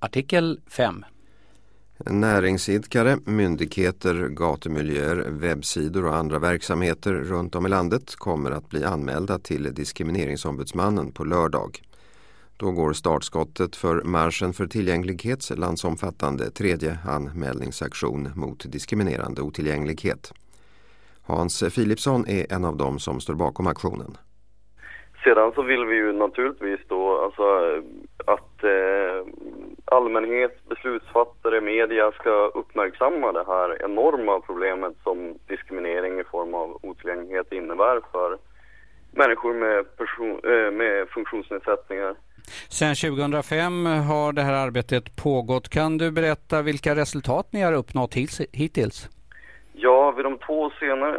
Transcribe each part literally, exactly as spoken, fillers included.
Artikel fem. Näringsidkare, myndigheter, gatumiljöer, webbsidor och andra verksamheter runt om i landet kommer att bli anmälda till Diskrimineringsombudsmannen på lördag. Då går startskottet för marschen för tillgänglighets landsomfattande tredje anmälningsaktion mot diskriminerande otillgänglighet. Hans Philipsson är en av dem som står bakom aktionen. Sedan så vill vi ju naturligtvis då alltså, att eh, allmänhet, beslutsfattare, media ska uppmärksamma det här enorma problemet som diskriminering i form av otillgänglighet innebär för människor med, person, eh, med funktionsnedsättningar. Sen tjugohundrafem har det här arbetet pågått. Kan du berätta vilka resultat ni har uppnått hittills? Ja, vid de två senare,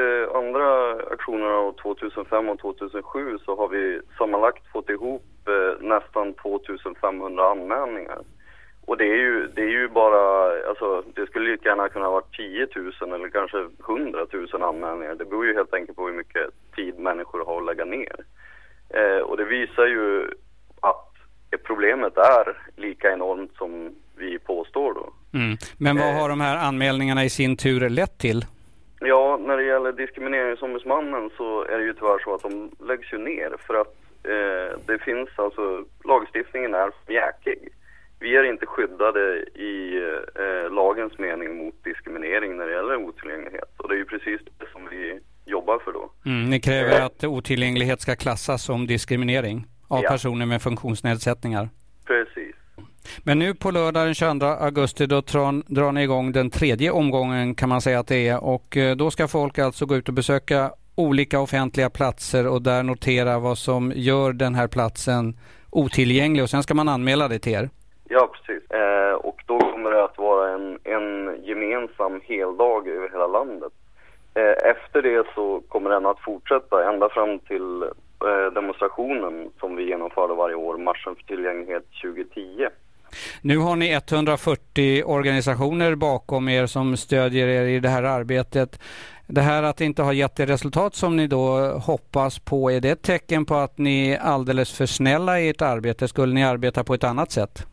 andra aktionerna tjugohundrafem och tjugohundrasju så har vi sammanlagt fått ihop eh, nästan tvåtusenfemhundra anmälningar. Och det är ju, det är ju bara, alltså det skulle lika gärna kunna vara tio tusen eller kanske hundra tusen anmälningar. Det beror ju helt enkelt på hur mycket tid människor har att lägga ner. Eh, och det visar ju att problemet är lika enormt som vi påstår då. Mm. Men vad har de här anmälningarna i sin tur lett till? Ja, när det gäller diskrimineringsombudsmannen så är det ju tyvärr så att de läggs ju ner för att eh, det finns alltså, lagstiftningen är jäkig. Vi är inte skyddade i eh, lagens mening mot diskriminering när det gäller otillgänglighet och det är ju precis det som vi jobbar för då. Mm, ni kräver att otillgänglighet ska klassas som diskriminering av ja. personer med funktionsnedsättningar. Precis. Men nu på lördag den tjugoandra augusti då drar ni igång den tredje omgången kan man säga att det är. Och då ska folk alltså gå ut och besöka olika offentliga platser och där notera vad som gör den här platsen otillgänglig. Och sen ska man anmäla det till er. Ja, precis. Eh, och då kommer det att vara en, en gemensam heldag över hela landet. Eh, efter det så kommer den att fortsätta ända fram till eh, demonstrationen som vi genomförde varje år, Marschen för tillgänglighet tjugohundratio. Nu har ni etthundrafyrtio organisationer bakom er som stödjer er i det här arbetet. Det här att inte ha gett det resultat som ni då hoppas på, är det ett tecken på att ni är alldeles för snälla i ert arbete? Skulle ni arbeta på ett annat sätt?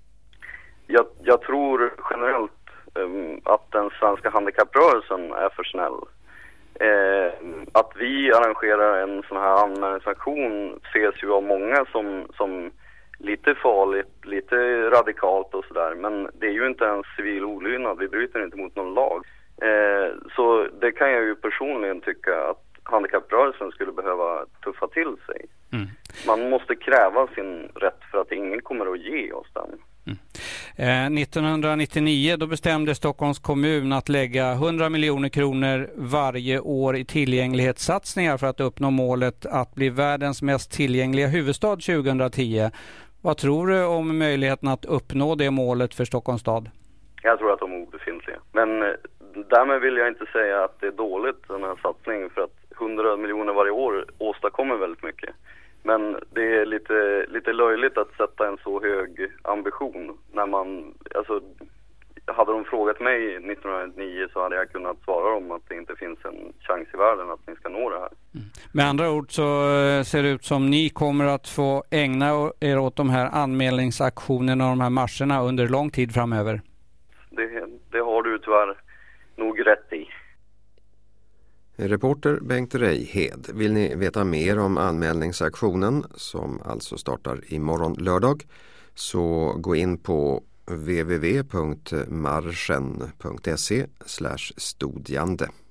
Jag, jag tror generellt um, att den svenska handikapprörelsen är för snäll. Eh, att vi arrangerar en sån här anmälningsaktion ses ju av många som, som lite farligt, lite radikalt och sådär. Men det är ju inte en civil olydnad, vi bryter inte mot någon lag. Eh, så det kan jag ju personligen tycka att handikapprörelsen skulle behöva tuffa till sig. Mm. Man måste kräva sin rätt för att ingen kommer att ge oss den. Mm. Eh, nittonhundranittionio då bestämde Stockholms kommun att lägga hundra miljoner kronor varje år i tillgänglighetssatsningar för att uppnå målet att bli världens mest tillgängliga huvudstad tjugohundratio. Vad tror du om möjligheten att uppnå det målet för Stockholms stad? Jag tror att de är obefintliga. Men eh, därmed vill jag inte säga att det är dåligt den här satsningen för att hundra miljoner varje år åstadkommer väldigt mycket. Men det är lite, lite löjligt att sätta en så hög ambition när man, alltså hade de frågat mig nittonhundranittionio så hade jag kunnat svara dem att det inte finns en chans i världen att ni ska nå det här. Mm. Med andra ord så ser det ut som ni kommer att få ägna er åt de här anmälningsaktionerna och de här marscherna under lång tid framöver. Det, det har du tyvärr nog rätt i. Reporter Bengt Reihed. Vill ni veta mer om anmälningsaktionen som alltså startar imorgon lördag så gå in på w w w punkt marschen punkt se slash studjande.